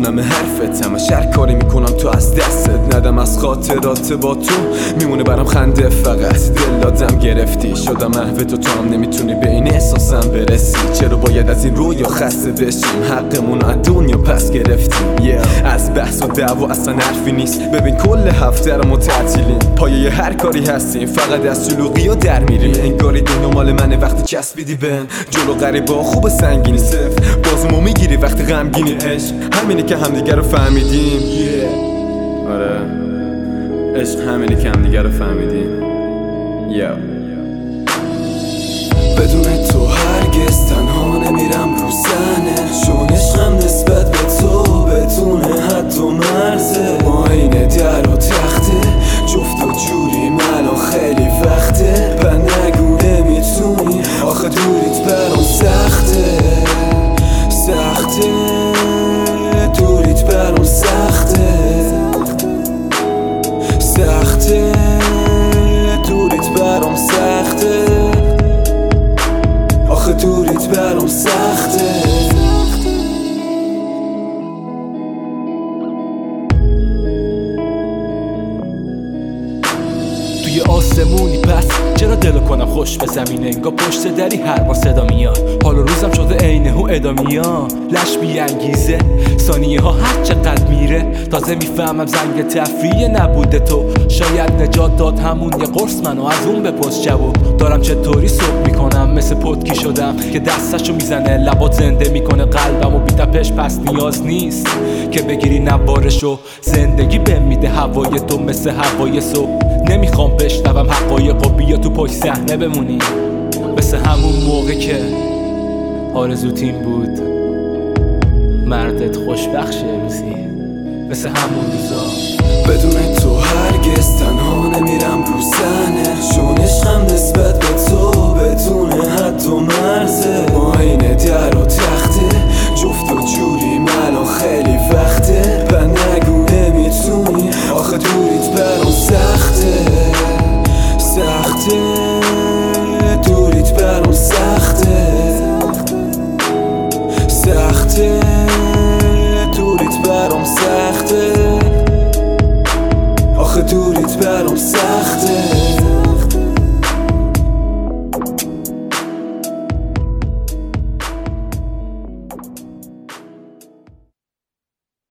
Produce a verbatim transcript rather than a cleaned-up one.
میخونم حرفت، همش هر کاری میکنم تو از دستت ندم، از خاطرات با تو میمونه برام خنده فقط. دل دادم گرفتی، شدم محو تو، تو هم نمیتونی به این احساسم برسی. چرا باید از این رویا خسته بشیم؟ حقمون از دنیا پس گرفتیم. yeah. از بحث و دعوا اصلا حرفی نیست، ببین کل هفته رو ما تعطیلیم، پایه هر کاری هستیم، فقط از شلوغی ها در میریم. انگاری دنیا مال منه وقتی چسبیدی بهم، جلو غریبا خوب سنگینی صفر، بازمو میگیری وقتی غمگینی. عشق همینه که همدیگه رو فهمیدیم. yeah. آره عشق همینه که همدیگه رو فهمیدیم. yeah. بدون تو هرگز تنها نمیرم رو صحنه، چون عشقم نسبت به تو بدون حد و مرزه. ما اینه در و تخته، جفت و جوریم الان خیلی وقته. و نگو نمیتونی، آخه دوریت برام سخته سخته، دوریت برام سخته سخته، دوریت برام سخته، آخه دوریت برام سخته. توی آسمونی پس چرا دلو کنم خوش به زمین، انگار پشت دری هر بار صدا میاد. حال و روزم شده عینه و ادامیا، لش بی انگیزه ثانیه ها هر چقدر میره. تازه میفهمم زنگ تفریح نبوده تو، شاید نجات داد همون یه قرص منو از اون بپرس جواب. دارم چطوری صبح میکنم، مثل پتکی شدم که دستشو میزنه لبات زنده میکنه قلبم و بی تپش، پس نیاز نیست که بگیری نوارشو. زندگی بهم میده هوای تو مثل هوای صبح، نمیخوام بشنوم حقایق و بیا تو پشت صحنه بمونی، مثل همون موقع که آرزوت این بود مردت خوشبخش روزی، مثل همون روزا. بدون تو هرگز تنها نمیرم رو صحنه، چون عشقم نسبت به تو بدون حد و مرزه. ما اینه در و تخته، جفت و جوریم الان خیلی وقته. و نگو نمیتونی، آخه دوریت برام سخته سخته، دوریت برام سخته سخته، دوریت برام سخته، آخه دوریت برام سخته.